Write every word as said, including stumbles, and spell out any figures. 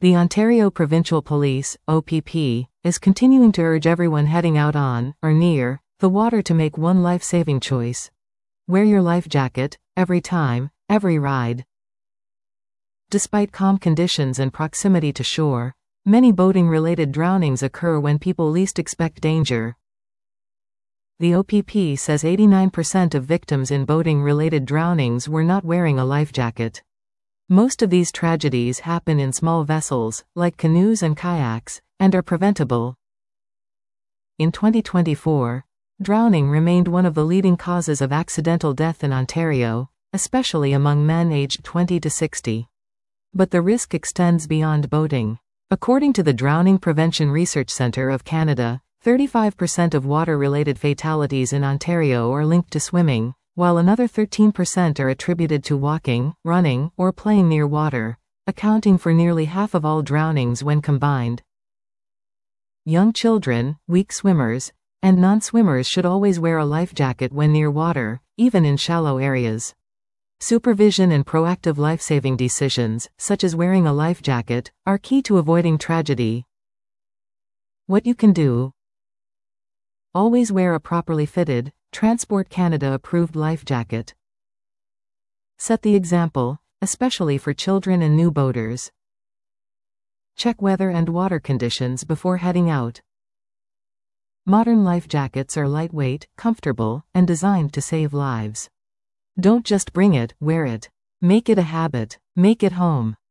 The Ontario Provincial Police, O P P, is continuing to urge everyone heading out on, or near, the water to make one life-saving choice. Wear your life jacket, every time, every ride. Despite calm conditions and proximity to shore, many boating-related drownings occur when people least expect danger. The O P P says eighty-nine percent of victims in boating-related drownings were not wearing a life jacket. Most of these tragedies happen in small vessels, like canoes and kayaks, and are preventable. In twenty twenty-four, drowning remained one of the leading causes of accidental death in Ontario, especially among men aged twenty to sixty. But the risk extends beyond boating. According to the Drowning Prevention Research Centre of Canada, thirty-five percent of water-related fatalities in Ontario are linked to swimming, while another thirteen percent are attributed to walking, running, or playing near water, accounting for nearly half of all drownings when combined. Young children, weak swimmers, and non-swimmers should always wear a life jacket when near water, even in shallow areas. Supervision and proactive life-saving decisions, such as wearing a life jacket, are key to avoiding tragedy. What you can do: always wear a properly fitted, Transport Canada approved life jacket. Set the example, especially for children and new boaters. Check weather and water conditions before heading out. Modern life jackets are lightweight, comfortable, and designed to save lives. Don't just bring it, wear it. Make it a habit. Make it home.